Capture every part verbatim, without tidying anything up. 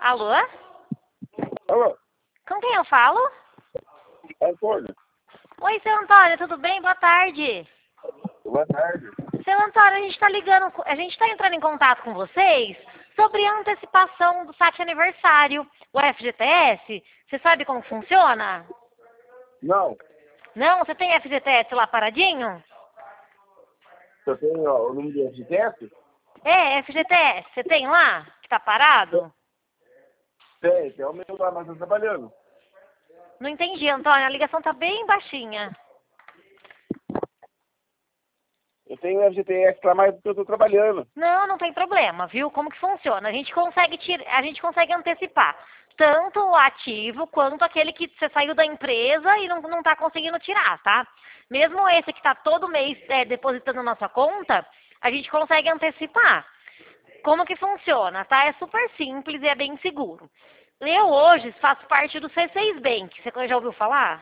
Alô? Alô, Com quem eu falo? Antônio. Oi, seu Antônio, tudo bem? Boa tarde. Boa tarde. Seu Antônio, a gente está ligando, a gente está entrando em contato com vocês sobre a antecipação do SAT aniversário, o F G T S. Você sabe como funciona? Não, Não? Você tem F G T S lá paradinho? eu tenho ó, o número de F G T S? É, F G T S. Você tem lá? Que tá parado? Tem, tem o meu lá, mas eu tô trabalhando. Não entendi, Antônio. A ligação tá bem baixinha. Eu tenho o F G T S lá, mas eu tô trabalhando. Não, não tem problema, viu? Como que funciona? A gente consegue tir... a gente consegue antecipar tanto o ativo quanto aquele que você saiu da empresa e não, não tá conseguindo tirar, tá? Mesmo esse que tá todo mês é, depositando na sua conta, a gente consegue antecipar. Como que funciona, tá? É super simples e é bem seguro. Eu hoje faço parte do C seis Bank. Você já ouviu falar?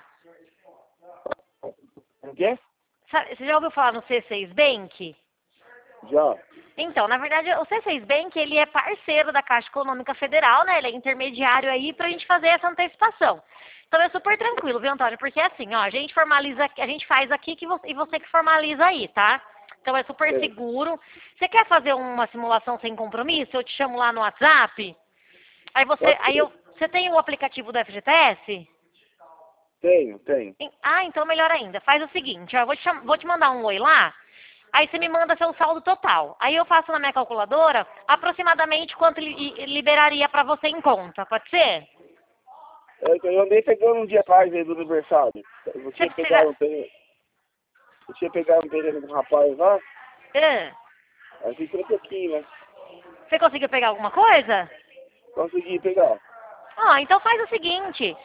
O quê? Sabe- Você já ouviu falar no C seis Bank? Já. Então, na verdade, o C seis Bank, ele é parceiro da Caixa Econômica Federal, né? Ele é intermediário aí pra gente fazer essa antecipação. Então é super tranquilo, viu, Antônio? Porque é assim, ó, a gente formaliza, a gente faz aqui que você, e você que formaliza aí, tá? Então é super Sei. seguro. Você quer fazer uma simulação sem compromisso? Eu te chamo lá no WhatsApp. Aí você, Pode aí ser. eu, você tem o aplicativo do F G T S? Tenho, tenho. Em- Ah, então melhor ainda. Faz o seguinte, ó, eu vou te, cham- vou te mandar um oi lá. Aí você me manda seu saldo total. Aí eu faço na minha calculadora aproximadamente quanto li- liberaria para você em conta. Pode ser? Eu, eu andei pegando um dia atrás aí do aniversário. Eu Você tinha precisa... pegado um terreno. Eu tinha pegado um terreno com um rapaz lá, Ah, aí ficou um pouquinho, né? você conseguiu pegar alguma coisa? Consegui pegar. Ah, então faz o seguinte.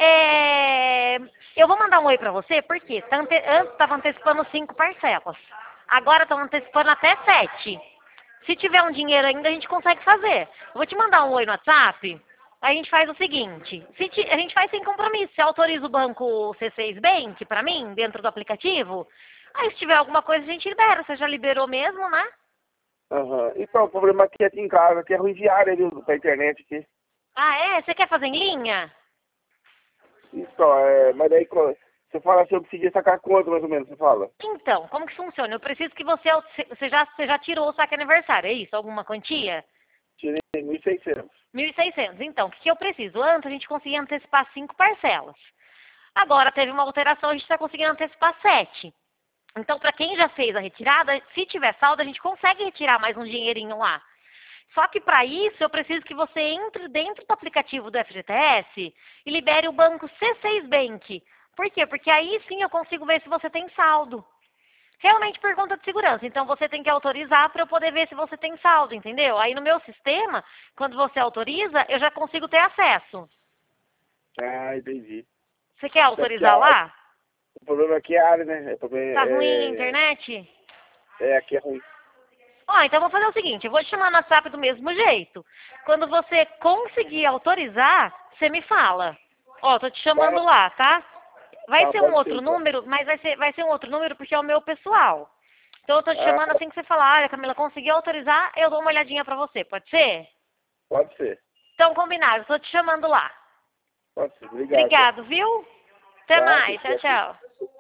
é, Eu vou mandar um oi para você, porque tá ante... antes estava antecipando cinco parcelas. Agora estão antecipando até sete. Se tiver um dinheiro ainda, a gente consegue fazer. Eu vou te mandar um oi no WhatsApp. Aí a gente faz o seguinte. Se ti- A gente faz sem compromisso. Você autoriza o banco C seis Bank para mim, dentro do aplicativo? Aí se tiver alguma coisa, a gente libera. Você já liberou mesmo, né? Aham. Então, o problema aqui, aqui em casa, que é ruim diário ali pra internet aqui. Ah, é? Você quer fazer em linha? Isso, ó, é, mas daí co- você fala assim, eu preciso sacar quanto mais ou menos, você fala? Então, como que funciona? Eu preciso que você... au- Você já, você já tirou o saque aniversário, é isso? Alguma quantia? Tirei mil e seiscentos. mil e seiscentos. Então, o que que eu preciso? Antes a gente conseguia antecipar cinco parcelas. Agora teve uma alteração, a gente está conseguindo antecipar sete. Então, para quem já fez a retirada, se tiver saldo, a gente consegue retirar mais um dinheirinho lá. Só que para isso, eu preciso que você entre dentro do aplicativo do F G T S e libere o banco C seis Bank. Por quê? Porque aí sim eu consigo ver se você tem saldo. Realmente por conta de segurança. Então você tem que autorizar para eu poder ver se você tem saldo, entendeu? Aí no meu sistema, quando você autoriza, eu já consigo ter acesso. Ah, entendi. Você quer Daqui autorizar a, lá? o problema aqui é a área, né? É, problema- Tá ruim a é, internet? é, aqui é ruim. Ó, então eu vou fazer o seguinte, eu vou te chamar no WhatsApp do mesmo jeito. Quando você conseguir autorizar, você me fala. Ó, tô te chamando Tá, lá, tá? Vai tá, ser um pode ser outro então. número, mas vai ser, vai ser um outro número porque é o meu pessoal. Então eu tô te Ah, chamando assim que você falar, olha, Camila, conseguiu autorizar, eu dou uma olhadinha pra você, pode ser? pode ser. Então, combinado, tô te chamando lá. Pode ser. Obrigado. Obrigado, viu? Até Tá, mais, tchau, que tchau.